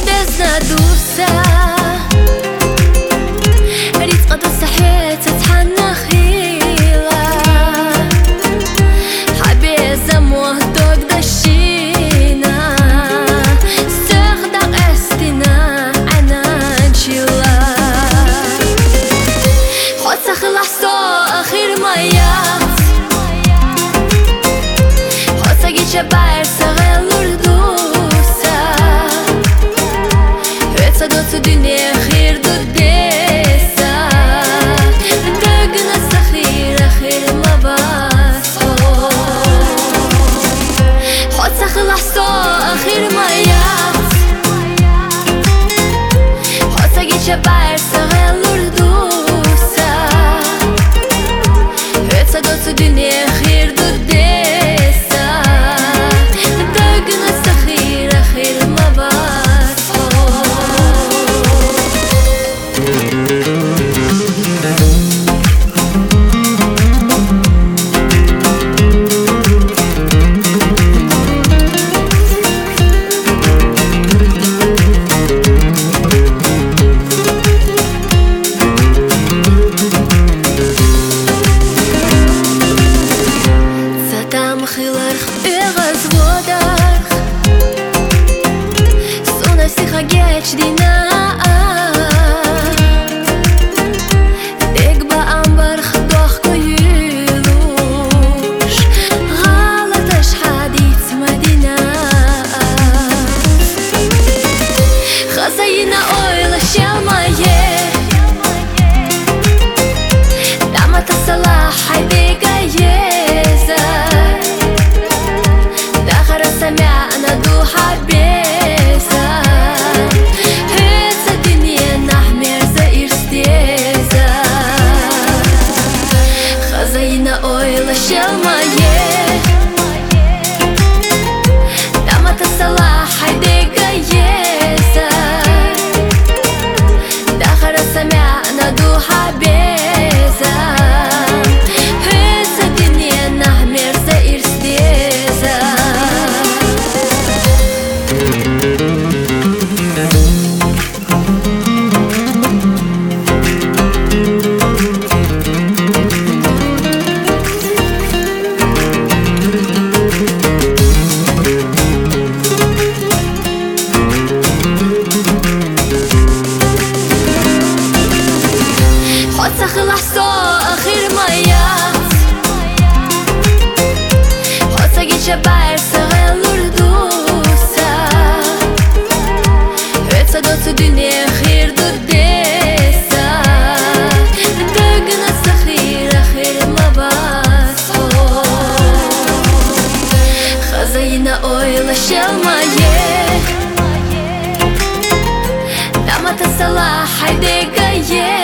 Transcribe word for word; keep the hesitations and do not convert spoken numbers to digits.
des nadursa رزقة الصحية تتحنى خيرا حبي زموه دوق دشينا استخدق استنا عنان شيلا خد سخل حصو أخير ميات خد ساقي شبار سغل وردوسا هيتسا دوتسو دنيا خير دوديسا دقنا السخير أخير ما باسو خد سخل حصو أخير ميات خد ساقي شبار سغل وردوسا هيتسا دوتسو دنيا خير دوديسا دقنا السخير أخير ما باسو Zatam khilarch eğaz vodarch Sona sicha geç dina Deg ba ambarch doch koyulush Ghalatash hadith madina Khazayina oyla shelmaye Damat as-salah haydega سمعنا دوحة بيزا هيتسا دنيا نحمر زائر ستيزا خزينا اويلا شلمايه دامت الصلاح حيديقا يزا داخر سمعنا دوحة بيزا هيتسا دنيا نحمر زائر ستيزا خد سخل حصو أخير ميات خد ساقي شبار سغل وردوسا هيتسا دوتسو دنيا خير دوديسا دقنا السخير أخير ما باسو خزينا اويلا شلمايه دامت الصلاح حيديقا